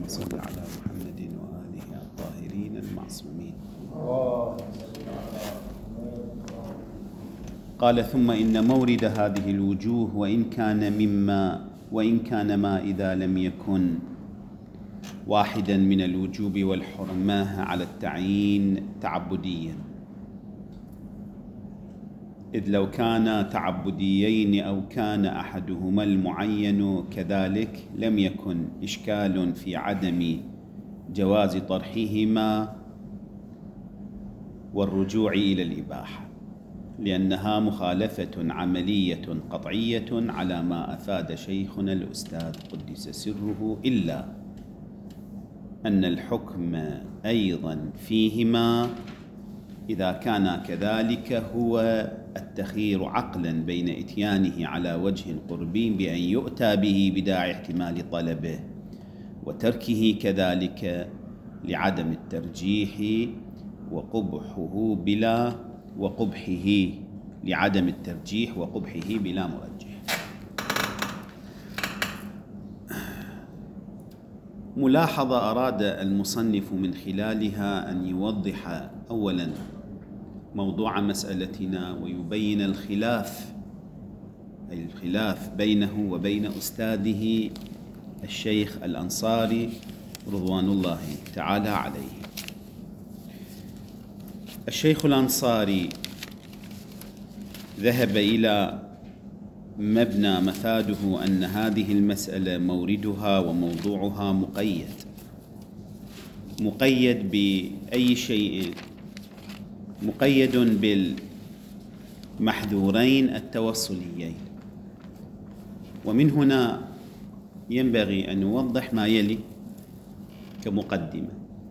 صل على محمد وآله الطاهرين المعصومين. قال: ثم إن مورد هذه الوجوه وإن كان ما إذا لم يكن واحدا من الوجوب والحرمة على التعيين تعبديا، إذ لو كان تعبديين أو كان أحدهما المعين كذلك لم يكن إشكال في عدم جواز طرحهما والرجوع إلى الإباحة، لأنها مخالفة عملية قطعية على ما أفاد شيخنا الأستاذ قدس سره، إلا أن الحكم أيضا فيهما إذا كان كذلك هو التخيير عقلا بين إتيانه على وجه القرب بأن يؤتى به بداعي احتمال طلبه، وتركه كذلك لعدم الترجيح وقبحه لعدم الترجيح وقبحه بلا مرجح. ملاحظة أراد المصنف من خلالها أن يوضح أولا موضوع مسألتنا ويبين الخلاف بينه وبين أستاذه الشيخ الأنصاري رضوان الله تعالى عليه. الشيخ الأنصاري ذهب إلى مبنى مفاده أن هذه المسألة موردها وموضوعها مقيد بأي شيء؟ مقيد بالمحذورين التوصليين. ومن هنا ينبغي أن نوضح ما يلي كمقدمة.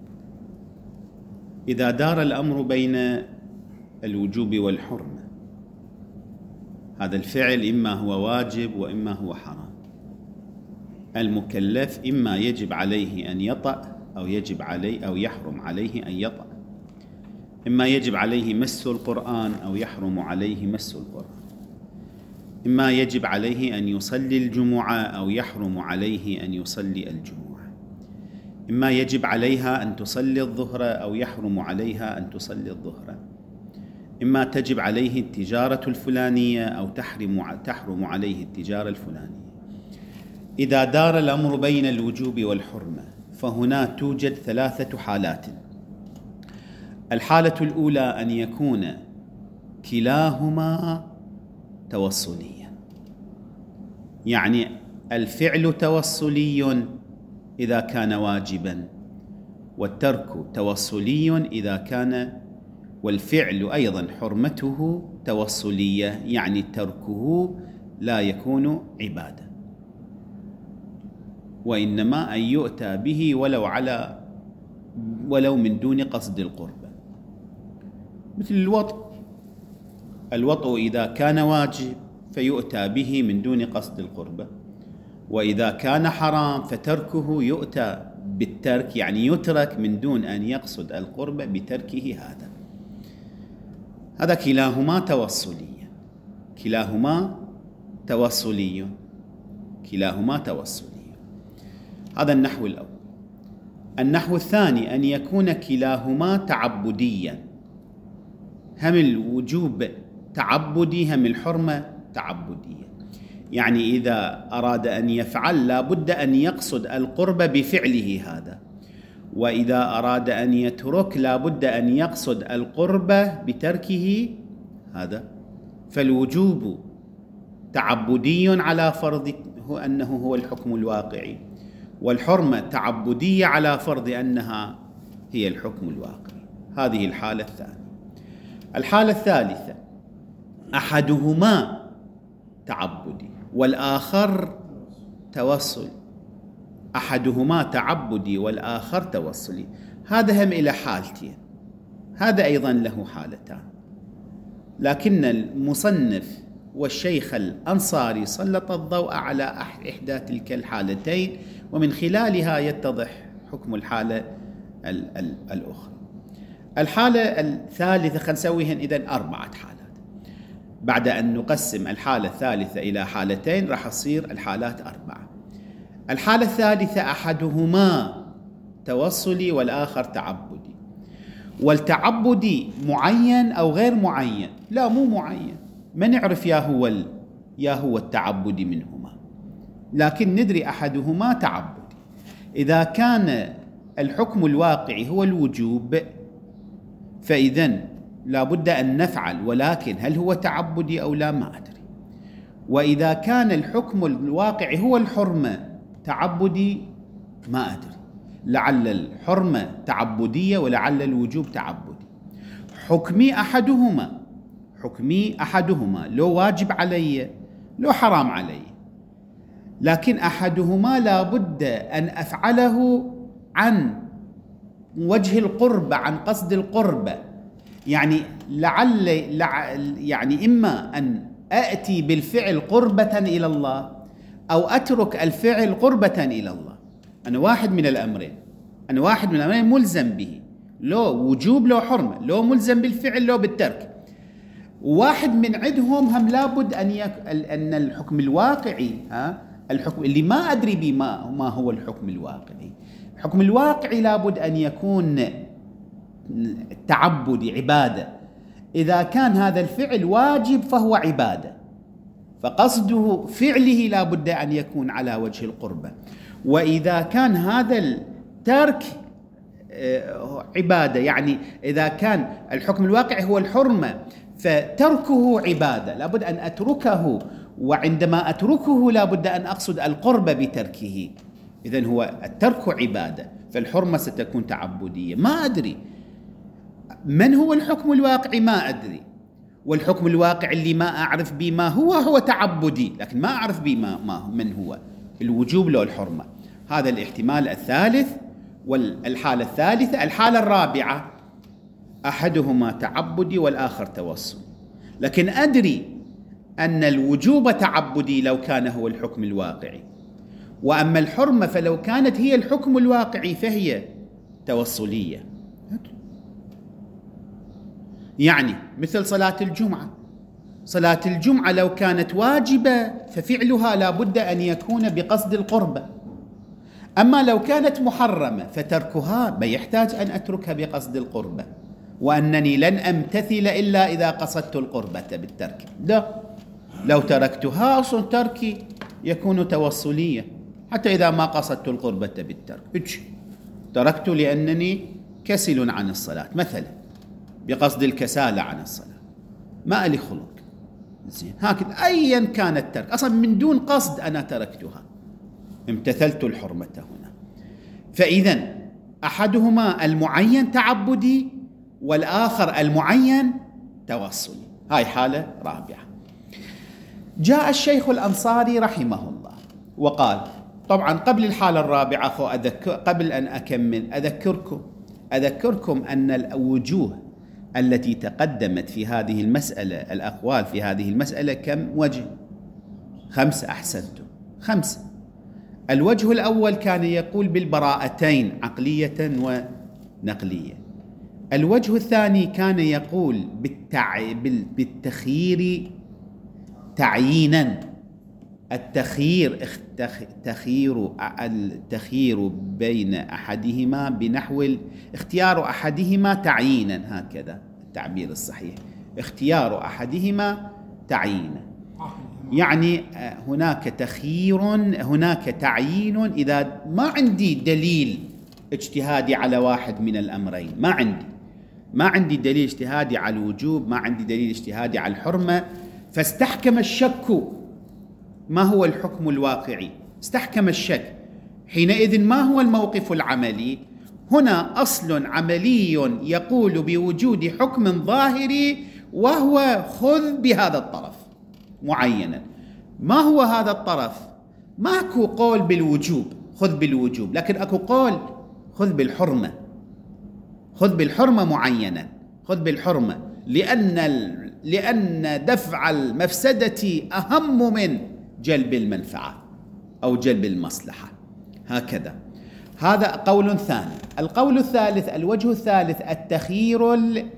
إذا دار الأمر بين الوجوب والحرمة، هذا الفعل إما هو واجب وإما هو حرام. المكلف إما يجب عليه أن يطأ أو يحرم عليه أن يطأ، إما يجب عليه مس القرآن أو يحرم عليه مس القرآن، إما يجب عليه أن يصلي الجمعة أو يحرم عليه أن يصلي الجمعة، إما يجب عليها أن تصلي الظهر أو يحرم عليها أن تصلي الظهر، إما تجب عليه التجارة الفلانية أو تحرم عليه التجارة الفلانية. إذا دار الأمر بين الوجوب والحرمة فهنا توجد 3 حالات. الحالة الأولى أن يكون كلاهما توصليا، يعني الفعل توصلي إذا كان واجبا، والترك توصلي إذا كان، والفعل أيضا حرمته توصلية، يعني تركه لا يكون عبادة، وإنما أن يؤتى به ولو من دون قصد القربة. مثل الوطء إذا كان واجب فيؤتى به من دون قصد القربة، وإذا كان حرام فتركه يؤتى بالترك، يعني يترك من دون أن يقصد القربة بتركه. هذا كلاهما توصلي. هذا النحو الأول. النحو الثاني أن يكون كلاهما تعبديا، هم الوجوب تعبدي هم الحرمة تعبدية، يعني إذا أراد أن يفعل لا بد أن يقصد القرب بفعله هذا، وإذا أراد أن يترك لا بد أن يقصد القرب بتركه هذا. فالوجوب تعبدي على فرض أنه هو الحكم الواقعي، والحرمة تعبدية على فرض أنها هي الحكم الواقعي. هذه الحالة الثانية. الحالة الثالثة أحدهما تعبدي والآخر توصلي، أحدهما تعبدي والآخر توصلي. هذا هم إلى حالتين، هذا أيضا له حالتان، لكن المصنف والشيخ الأنصاري سلط الضوء على إحدى تلك الحالتين، ومن خلالها يتضح حكم الحالة الأخرى. الحالة الثالثة خلينا نسويهن إذن 4 حالات. بعد أن نقسم الحالة الثالثة إلى حالتين راح تصير الحالات 4. الحالة الثالثة أحدهما توصلي والآخر تعبدي. والتعبدي معين أو غير معين؟ لا، مو معين، ما نعرف يا هو التعبدي منهما، لكن ندري أحدهما تعبدي. إذا كان الحكم الواقعي هو الوجوب فإذن لا بد أن نفعل، ولكن هل هو تعبدي أو لا ما أدري. وإذا كان الحكم الواقعي هو الحرمة تعبدي ما أدري، لعل الحرمة تعبدية ولعل الوجوب تعبدي. حكمي أحدهما لو واجب علي لو حرام علي، لكن أحدهما لا بد أن أفعله عن وجه القربة، عن قصد القربة. يعني يعني إما أن أأتي بالفعل قربة إلى الله أو أترك الفعل قربة إلى الله. أنا واحد من الأمرين ملزم به، لو وجوب لو حرمة، لو ملزم بالفعل لو بالترك. واحد من عندهم هم لابد أن الحكم الواقعي، الحكم اللي ما أدري به ما هو الحكم الواقعي. الحكم الواقعي لابد أن يكون تعبدي، عبادة. إذا كان هذا الفعل واجب فهو عبادة، فقصده فعله لابد أن يكون على وجه القربة. وإذا كان هذا الترك عبادة، يعني إذا كان الحكم الواقعي هو الحرمة فتركه عبادة، لابد أن أتركه، وعندما أتركه لابد أن أقصد القرب بتركه. إذن هو الترك عبادة، فالحرمة ستكون تعبدية. ما أدري من هو الحكم الواقعي، ما أدري. والحكم الواقعي اللي ما أعرف به ما هو تعبدي، لكن ما أعرف به من هو الوجوب لو الحرمة. هذا الاحتمال الثالث. والحالة الثالثة، الحالة الرابعة، أحدهما تعبدي والآخر توصل، لكن أدري أن الوجوب تعبدي لو كان هو الحكم الواقعي، وأما الحرمة فلو كانت هي الحكم الواقعي فهي توصلية. يعني مثل صلاة الجمعة لو كانت واجبة ففعلها لا بد أن يكون بقصد القربة، أما لو كانت محرمة فتركها ما يحتاج أن أتركها بقصد القربة، وأنني لن أمتثل إلا إذا قصدت القربة بالترك. لا، لو تركتها أصلا تركي يكون توصلية، حتى إذا ما قصدت القربة بالترك. تركت لأنني كسل عن الصلاة مثلا، بقصد الكسالة عن الصلاة، ما لي خلق، زين، هكذا أيا كان الترك أصلا من دون قصد أنا تركتها، امتثلت الحرمة هنا. فإذا أحدهما المعين تعبدي والآخر المعين توصلي. هاي حالة رابعة. جاء الشيخ الأنصاري رحمه الله وقال، طبعا قبل الحالة الرابعة قبل أن أكمل أذكركم أن الوجوه التي تقدمت في هذه المسألة، الأقوال في هذه المسألة كم وجه؟ 5. أحسنتم، 5. الوجه الأول كان يقول بالبراءتين عقلية ونقلية. الوجه الثاني كان يقول بالتخيير تعيينا. التخيير بين أحدهما بنحو اختيار أحدهما تعيينا، هكذا التعبير الصحيح، اختيار أحدهما تعيينا. يعني هناك تخيير، هناك تعيين. إذا ما عندي دليل اجتهادي على واحد من الأمرين، ما عندي دليل اجتهادي على الوجوب، ما عندي دليل اجتهادي على الحرمة، فاستحكم الشك. ما هو الحكم الواقعي؟ استحكم الشك. حينئذ ما هو الموقف العملي؟ هنا أصل عملي يقول بوجود حكم ظاهري، وهو خذ بهذا الطرف معينا. ما هو هذا الطرف؟ ماكو قول بالوجوب خذ بالوجوب، لكن أكو قول خذ بالحرمة معينا، خذ بالحرمة، لأن دفع المفسدة أهم من جلب المنفعة أو جلب المصلحة. هكذا. هذا قول ثاني. القول الثالث، الوجه الثالث، التخيير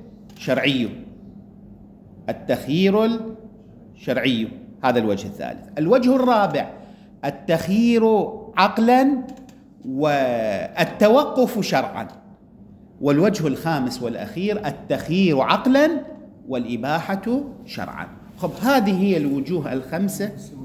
الشرعي. هذا الوجه الثالث. الوجه الرابع، التخيير عقلا والتوقف شرعا. والوجه الخامس والأخير التخيير عقلا والإباحة شرعا. خب هذه هي الوجوه الخمسة.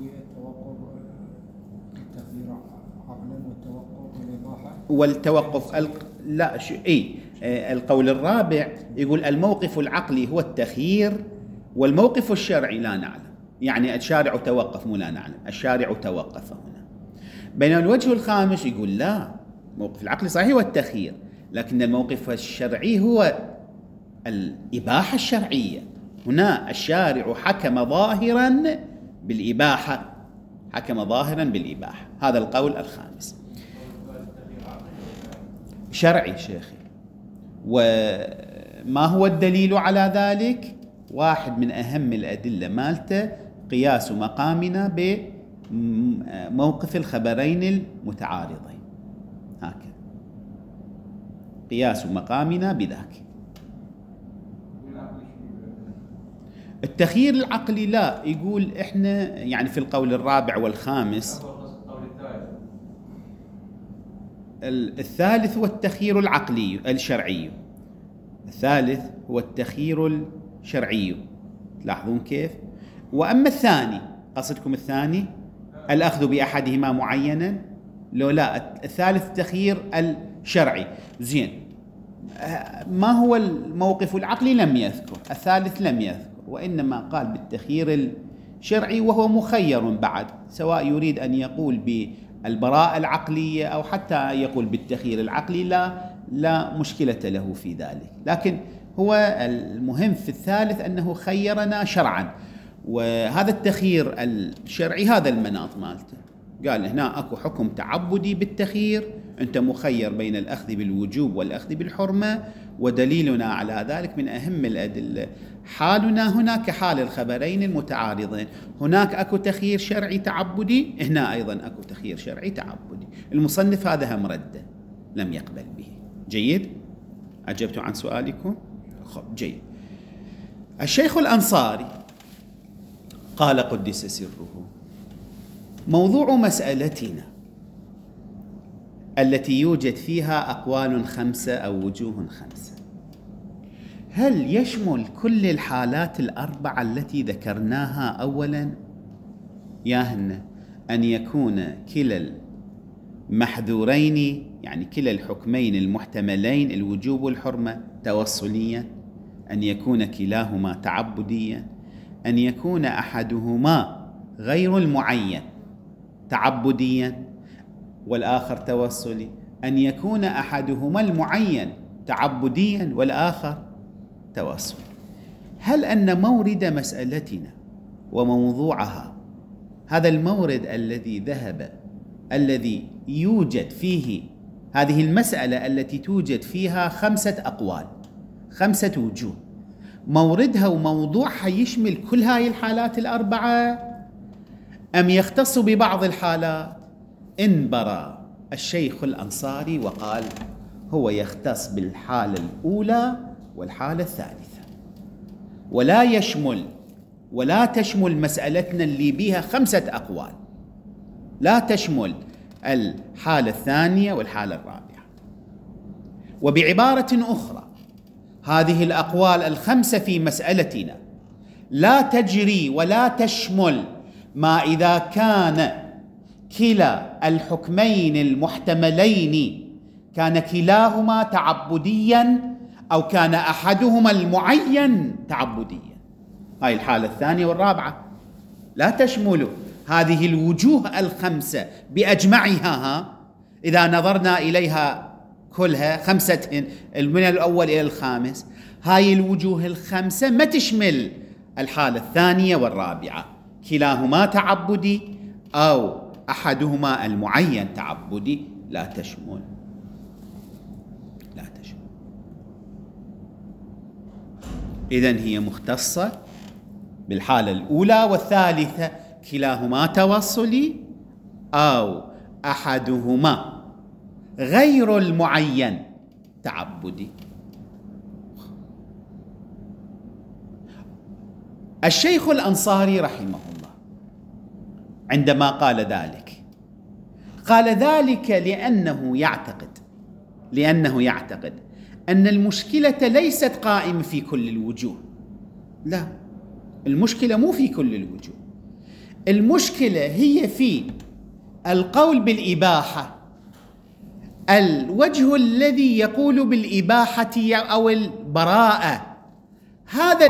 التخيير عقلا والتوقف والإباحة والتوقف لا القول الرابع يقول الموقف العقلي هو التخيير، والموقف الشرعي لا نعلم، يعني الشارع توقف مو لا نعلم، الشارع توقف هنا. بين الوجه الخامس يقول لا، الموقف العقلي صحيح هو التخيير، لكن الموقف الشرعي هو الإباحة الشرعية. هنا الشارع حكم ظاهرا بالإباحة، حكم ظاهرا بالإباحة. هذا القول الخامس شرعي شيخي. وما هو الدليل على ذلك؟ واحد من أهم الأدلة مالته قياس مقامنا بموقف الخبرين المتعارضين، هكذا قياس مقامنا بذاك. التخيير العقلي لا، يقول إحنا يعني في القول الرابع والخامس. الثالث هو التخيير العقلي الشرعي، الثالث هو التخيير الشرعي، تلاحظون كيف؟ وأما الثاني، قصدكم الثاني الأخذ بأحدهما معينا؟ لو لا، الثالث التخيير الشرعي. زين، ما هو الموقف العقلي لم يذكر، الثالث لم يذكر، وإنما قال بالتخيير الشرعي، وهو مخير بعد، سواء يريد أن يقول بالبراءة العقلية أو حتى يقول بالتخيير العقلي، لا مشكلة له في ذلك. لكن هو المهم في الثالث أنه خيرنا شرعا، وهذا التخيير الشرعي هذا المناط مالته. قال هنا أكو حكم تعبدي بالتخيير، أنت مخير بين الأخذ بالوجوب والأخذ بالحرمة، ودليلنا على ذلك من أهم الأدلة حالنا هنا كحال الخبرين المتعارضين. هناك أكو تخيير شرعي تعبدي، هنا أيضا أكو تخيير شرعي تعبدي. المصنف هذا هم رده، لم يقبل به. جيد؟ أجبت عن سؤالكم؟ خب جيد. الشيخ الأنصاري قال قدس سره: موضوع مسألتنا التي يوجد فيها أقوال 5 أو وجوه 5، هل يشمل كل الحالات 4 التي ذكرناها أولا؟ ياهن أن يكون كلا المحذورين، يعني كلا الحكمين المحتملين الوجوب والحرمة توصليا، أن يكون كلاهما تعبديا، أن يكون أحدهما غير المعين تعبديا والآخر توصلي، أن يكون أحدهما المعين تعبديا والآخر توصلي. هل أن مورد مسألتنا وموضوعها، هذا المورد الذي يوجد فيه هذه المسألة التي توجد فيها 5 أقوال 5 وجوه، موردها وموضوعها يشمل كل هاي الحالات 4 أم يختص ببعض الحالات؟ انبرى الشيخ الأنصاري وقال هو يختص بالحالة الأولى والحالة الثالثة، ولا تشمل مسألتنا اللي بيها 5 أقوال، لا تشمل الحالة الثانية والحالة الرابعة. وبعبارة أخرى، هذه الأقوال 5 في مسألتنا لا تجري ولا تشمل ما إذا كان كلا الحكمين المحتملين كان كلاهما تعبديا أو كان أحدهما المعين تعبديا. هاي الحالة الثانية والرابعة لا تشمل هذه الوجوه 5 بأجمعها. إذا نظرنا إليها كلها 5 من الأول إلى الخامس، هاي الوجوه 5 ما تشمل الحالة الثانية والرابعة، كلاهما تعبدي أو أحدهما المعين تعبدي، لا تشمل. إذن هي مختصة بالحالة الأولى والثالثة، كلاهما توصلي أو أحدهما غير المعين تعبدي. الشيخ الأنصاري رحمه الله عندما قال ذلك قال ذلك لأنه يعتقد أن المشكلة ليست قائمة في كل الوجوه. لا، المشكلة مو في كل الوجوه، المشكلة هي في القول بالإباحة. الوجه الذي يقول بالإباحة أو البراءة هذا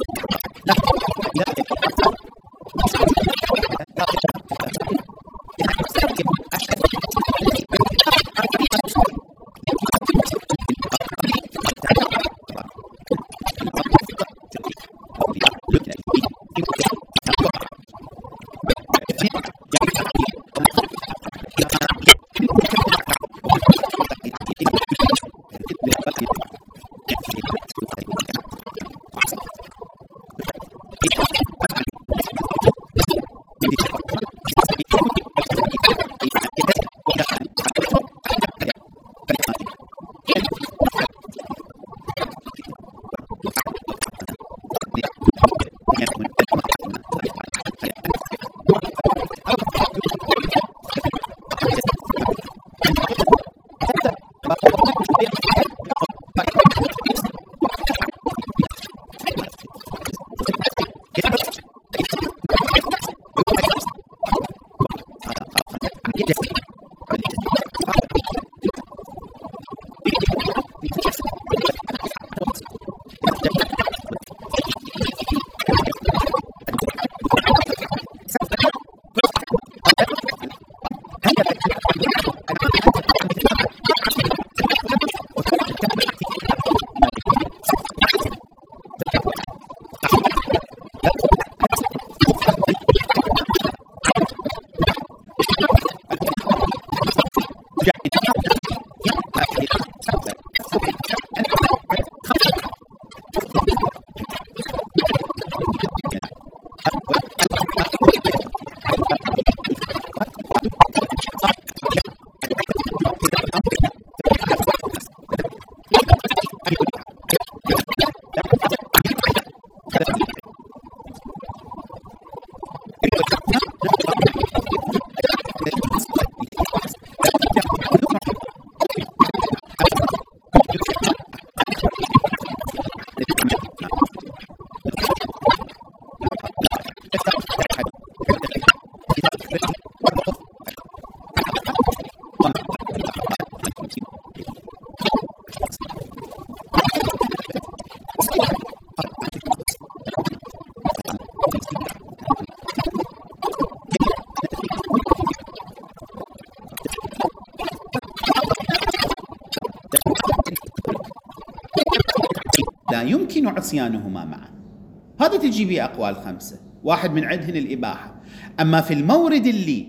لا يمكن عصيانهما معا. هذا تجي به أقوال 5، واحد من عندهن الإباحة. أما في المورد اللي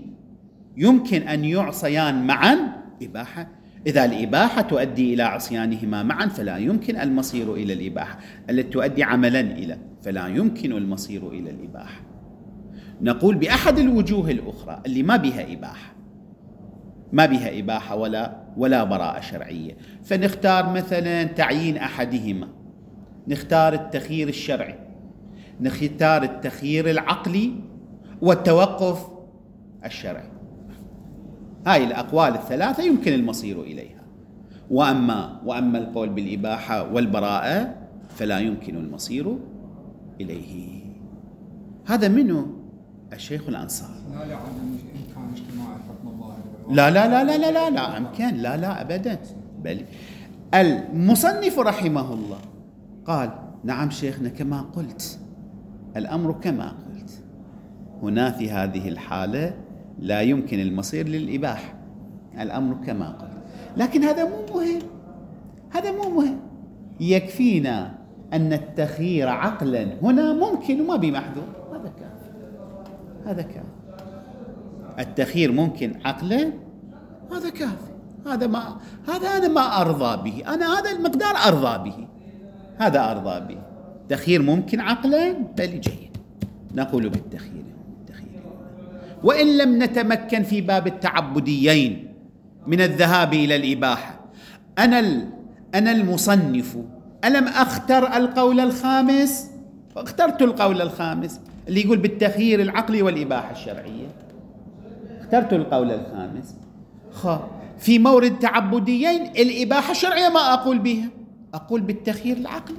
يمكن أن يعصيان معا إباحة، إذا الإباحة تؤدي إلى عصيانهما معا فلا يمكن المصير إلى الإباحة، التي تؤدي عملا إلى، فلا يمكن المصير إلى الإباحة. نقول بأحد الوجوه الأخرى اللي ما بها إباحة ولا براءة شرعية، فنختار مثلا تعيين أحدهما، نختار التخيير الشرعي، نختار التخيير العقلي والتوقف الشرعي. هاي الأقوال الثلاثة يمكن المصير إليها. وأما القول بالإباحة والبراءة فلا يمكن المصير إليه. هذا منه الشيخ الأنصار. لا عدم إمكان اجتماع الحكم الظاهر لا أمكان، لا أبدا. بل المصنف رحمه الله قال نعم شيخنا كما قلت، الأمر كما قلت، هنا في هذه الحالة لا يمكن المصير للإباحة، الأمر كما قلت. لكن هذا مو مهم، يكفينا أن التخيير عقلا هنا ممكن وما بمحذور، هذا كافي. التخيير ممكن عقلا، هذا كافي. هذا أنا ما أرضى به، أنا هذا المقدار أرضى به، هذا أرضى به. تخيير ممكن عقلا، بل جيد، نقول بالتخيير. وإن لم نتمكن في باب التعبديين من الذهاب إلى الإباحة، أنا المصنف ألم أختر القول الخامس؟ واخترت القول الخامس اللي يقول بالتخيير العقلي والإباحة الشرعية، اخترت القول الخامس. في مورد تعبديين الإباحة الشرعية ما أقول بها، أقول بالتخيير العقلي،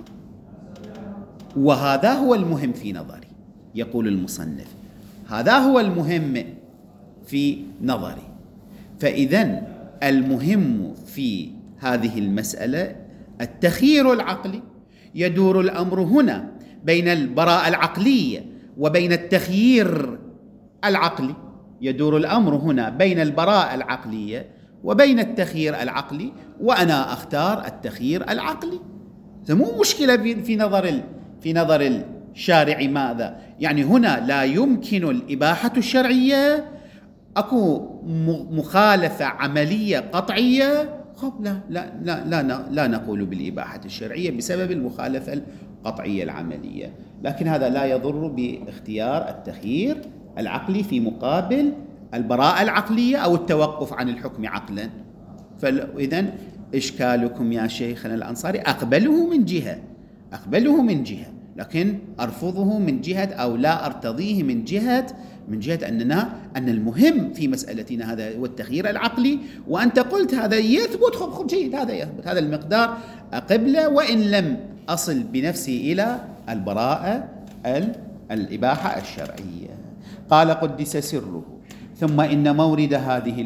وهذا هو المهم في نظري. يقول المصنف هذا هو المهم في نظري. فإذن المهم في هذه المسألة التخيير العقلي. يدور الأمر هنا بين البراءة العقلية وبين التخيير العقلي، يدور الأمر هنا بين البراءة العقلية وبين التخيير العقلي، وأنا أختار التخيير العقلي. مو مشكلة في نظر الشارع. ماذا يعني هنا؟ لا يمكن الإباحة الشرعية، أكو مخالفة عملية قطعية، لا نقول بالإباحة الشرعية بسبب المخالفة القطعية العملية. لكن هذا لا يضر باختيار التخيير العقلي في مقابل البراءة العقلية أو التوقف عن الحكم عقلا. فإذن إشكالكم يا شيخنا الأنصاري أقبله من جهة، لكن أرفضه من جهة، أو لا أرتضيه من جهة أن المهم في مسألتنا هذا هو التخيير العقلي، وأنت قلت هذا يثبت، خب جيد، هذا يثبت، هذا المقدار أقبله وإن لم أصل بنفسي إلى البراءة الإباحة الشرعية. قال قدس سره: ثم إن مورد هذه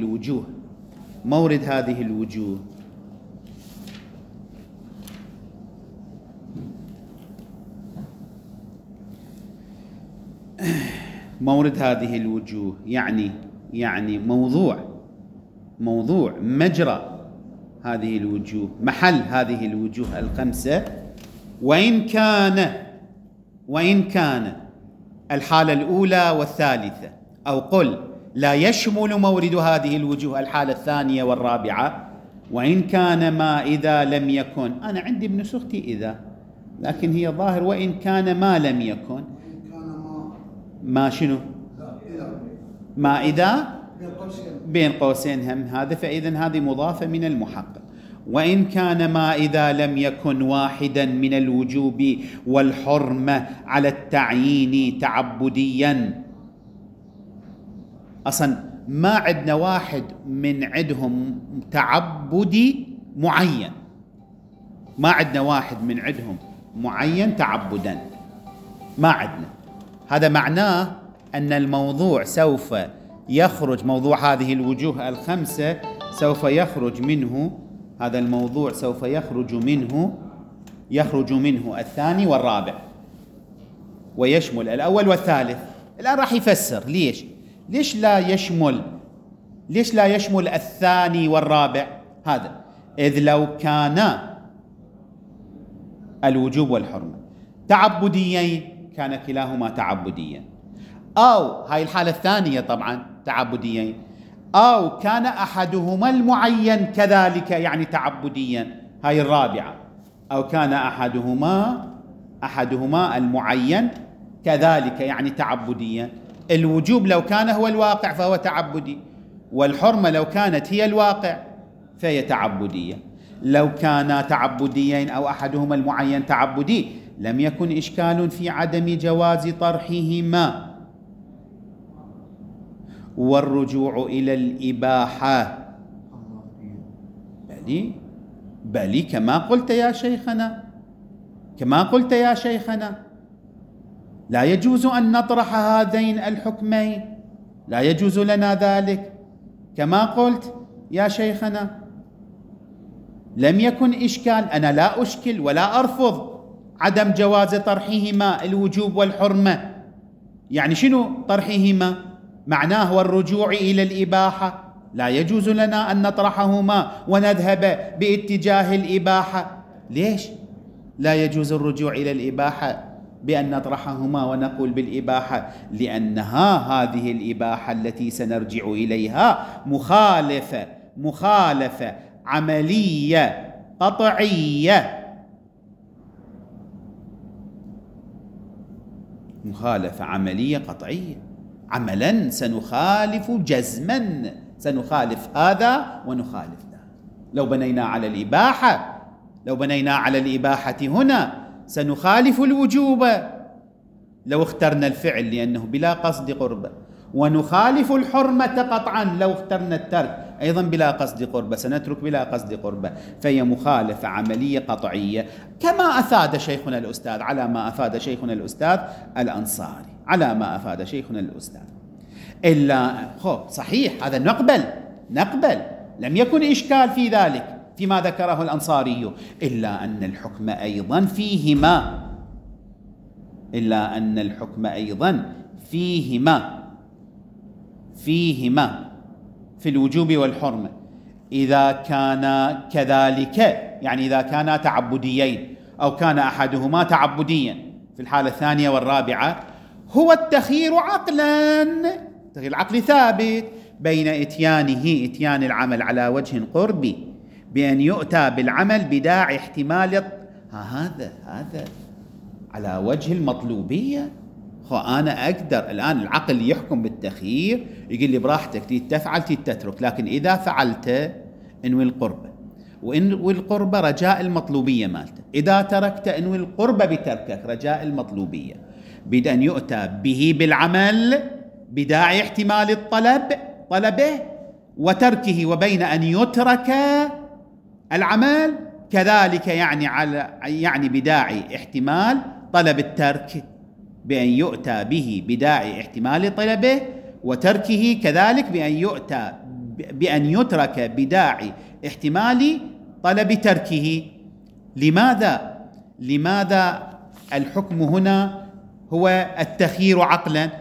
الوجوه يعني موضوع مجرى هذه الوجوه، محل هذه الوجوه الخمسة، وإن كان الحالة الأولى والثالثة، أو قل لا يشمل مورد هذه الوجوه الحالة الثانية والرابعة، وإن كان ما إذا لم يكن. أنا عندي بنسختي إذا، لكن هي ظاهر وإن كان ما لم يكن. ما شنو؟ ما إذا بين قوسين هم هذا، فإذن هذه مضافة من المحقق. وإن كان ما إذا لم يكن واحدا من الوجوب والحرمة على التعيين تعبديا. أصلا ما عندنا واحد من عندهم تعبدي معين، ما عندنا واحد من عندهم معين تعبدا، ما عندنا. هذا معناه أن الموضوع سوف يخرج، موضوع هذه الوجوه الخمسة سوف يخرج منه، هذا الموضوع سوف يخرج منه الثاني والرابع، ويشمل الأول والثالث. الآن راح يفسر ليش لا يشمل الثاني والرابع هذا، إذ لو كان الوجوب والحرمة تعبديين كان كلاهما تعبديا، أو هاي الحالة الثانية طبعا تعبديين، أو كان أحدهما المعين كذلك يعني تعبديا، هاي الرابعة، أو كان أحدهما المعين كذلك يعني تعبديا. الوجوب لو كان هو الواقع فهو تعبدي، والحرمة لو كانت هي الواقع فهي تعبدية. لو كانا تعبديين أو أحدهما المعين تعبدي لم يكن إشكال في عدم جواز طرحهما والرجوع إلى الإباحة. بلي كما قلت يا شيخنا لا يجوز أن نطرح هذين الحكمين، لا يجوز لنا ذلك كما قلت يا شيخنا. لم يكن إشكال، أنا لا أشكل ولا أرفض عدم جواز طرحهما الوجوب والحرمة. يعني شنو طرحهما؟ معناه والرجوع إلى الإباحة، لا يجوز لنا أن نطرحهما ونذهب باتجاه الإباحة. ليش لا يجوز الرجوع إلى الإباحة بأن نطرحهما ونقول بالإباحة؟ لأنها هذه الإباحة التي سنرجع إليها مخالفة عملية قطعية، مخالفة عملية قطعية، عملا سنخالف جزما، سنخالف هذا ونخالف ذا. لو بنينا على الإباحة هنا سنخالف الوجوب لو اخترنا الفعل لأنه بلا قصد قربة، ونخالف الحرمة قطعا لو اخترنا الترك أيضا بلا قصد قربة، سنترك بلا قصد قربة، فهي مخالفة عملية قطعية كما أفاد شيخنا الأستاذ، على ما أفاد شيخنا الأستاذ الأنصاري، على ما أفاد شيخنا الأستاذ. إلا صحيح هذا نقبل، لم يكن إشكال في ذلك فيما ذكره الأنصاري، إلا أن الحكم أيضا فيهما في الوجوب والحرمة إذا كان كذلك، يعني إذا كانا تعبديين أو كان أحدهما تعبديا في الحالة الثانية والرابعة، هو التخيير عقلا، التخيير العقلي ثابت بين إتيان العمل على وجه قربي بأن يؤتى بالعمل بداعي احتمال هذا على وجه المطلوبية. أنا أقدر الآن العقل يحكم بالتخيير، يقول لي براحتك تفعل تترك، لكن إذا فعلت انوي القربة، وانوي القربة رجاء المطلوبية مالته، إذا تركت انوي القربة بتركك رجاء المطلوبية، بأن يؤتى به بالعمل بداعي احتمال طلبه وتركه، وبين أن يترك العمل كذلك يعني بداعي احتمال طلب الترك، بأن يؤتى به بداعي احتمال طلبه، وتركه كذلك بأن يترك بداعي احتمال طلب تركه. لماذا الحكم هنا هو التخيير عقلا؟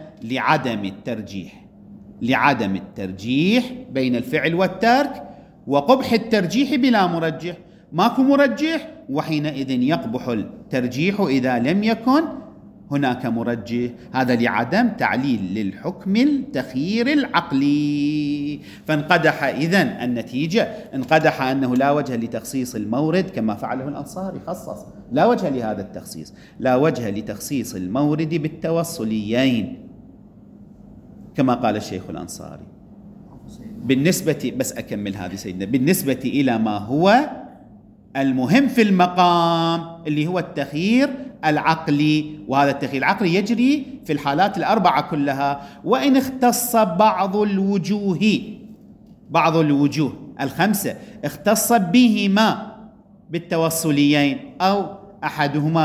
لعدم الترجيح بين الفعل والترك، وقبح الترجيح بلا مرجح. ماكو مرجح، وحينئذ يقبح الترجيح إذا لم يكن هناك مرجح. هذا لعدم تعليل للحكم التخيير العقلي. فانقدح إذن النتيجة، انقدح أنه لا وجه لتخصيص المورد كما فعله الأنصاري، خصص، لا وجه لهذا التخصيص، لا وجه لتخصيص المورد بالتوصليين كما قال الشيخ الأنصاري. بالنسبة، بس أكمل هذه سيدنا، بالنسبة إلى ما هو المهم في المقام اللي هو التخيير العقلي، وهذا التخيير العقلي يجري في الحالات الأربعة كلها، وإن اختص بعض الوجوه الخمسة اختص بهما بالتوصليين أو أحدهما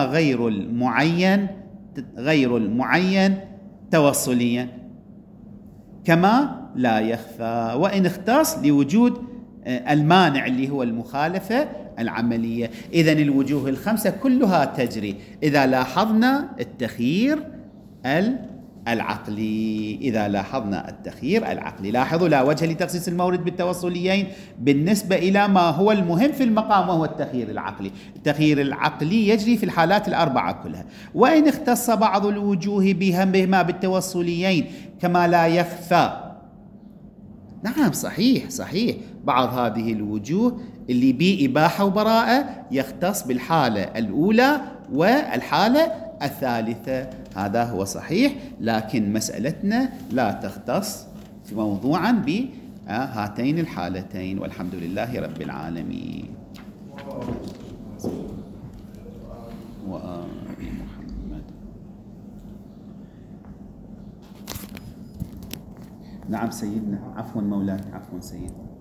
غير المعين توصليا كما لا يخفى، وإن اختص لوجود المانع اللي هو المخالفة العملية. إذن الوجوه الخمسة كلها تجري إذا لاحظنا التخيير العقلي. لاحظوا، لا وجه لتخصيص المورد بالتوصليين بالنسبة إلى ما هو المهم في المقام وهو التخيير العقلي. التخيير العقلي يجري في الحالات الأربعة كلها. وإن اختص بعض الوجوه بهما بالتوصليين كما لا يخفى. نعم صحيح، بعض هذه الوجوه اللي بيه إباحة وبراءة يختص بالحالة الأولى والحالة الثالثة، هذا هو صحيح، لكن مسألتنا لا تختص موضوعا بهاتين الحالتين، والحمد لله رب العالمين. وآل محمد. نعم سيدنا، عفوا مولاي، عفوا سيدنا.